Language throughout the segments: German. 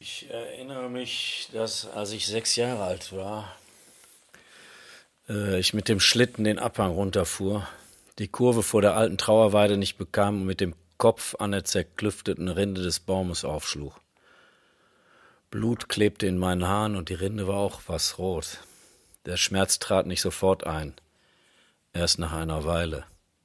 Ich erinnere mich, dass als ich 6 Jahre alt war, ich mit dem Schlitten den Abhang runterfuhr, die Kurve vor der alten Trauerweide nicht bekam und mit dem Kopf an der zerklüfteten Rinde des Baumes aufschlug. Blut klebte in meinen Haaren und die Rinde war auch was rot. Der Schmerz trat nicht sofort ein, erst nach einer Weile.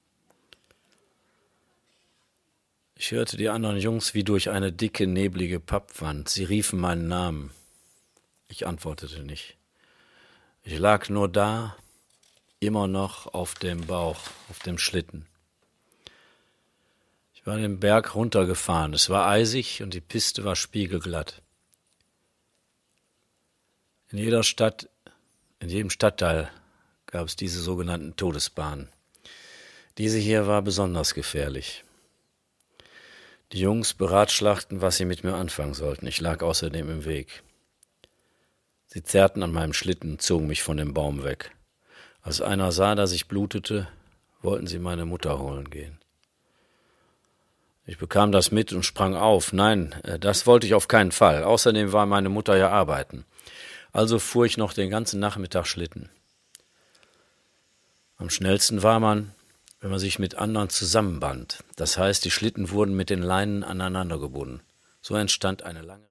Ich hörte die anderen Jungs wie durch eine dicke, neblige Pappwand. Sie riefen meinen Namen. Ich antwortete nicht. Ich lag nur da, immer noch auf dem Bauch, auf dem Schlitten. Ich war den Berg runtergefahren. Es war eisig und die Piste war spiegelglatt. In jeder Stadt, in jedem Stadtteil gab es diese sogenannten Todesbahnen. Diese hier war besonders gefährlich. Die Jungs beratschlagten, was sie mit mir anfangen sollten. Ich lag außerdem im Weg. Sie zerrten an meinem Schlitten und zogen mich von dem Baum weg. Als einer sah, dass ich blutete, wollten sie meine Mutter holen gehen. Ich bekam das mit und sprang auf. Nein, das wollte ich auf keinen Fall. Außerdem war meine Mutter ja arbeiten. Also fuhr ich noch den ganzen Nachmittag Schlitten. Am schnellsten war man, wenn man sich mit anderen zusammenband. Das heißt, die Schlitten wurden mit den Leinen aneinander gebunden. So entstand eine lange